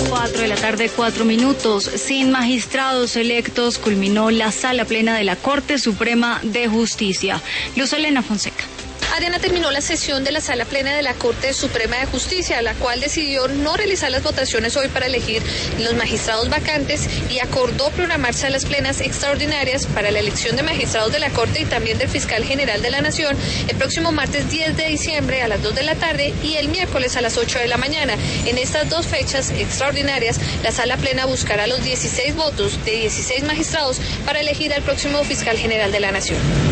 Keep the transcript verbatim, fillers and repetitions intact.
Cuatro de la tarde, cuatro minutos. Sin magistrados electos, culminó la sala plena de la Corte Suprema de Justicia. Luz Elena Fonseca. Adriana, terminó la sesión de la Sala Plena de la Corte Suprema de Justicia, la cual decidió no realizar las votaciones hoy para elegir los magistrados vacantes y acordó programar salas plenas extraordinarias para la elección de magistrados de la Corte y también del Fiscal General de la Nación el próximo martes diez de diciembre a las dos de la tarde y el miércoles a las ocho de la mañana. En estas dos fechas extraordinarias, la Sala Plena buscará los dieciséis votos de dieciséis magistrados para elegir al próximo Fiscal General de la Nación.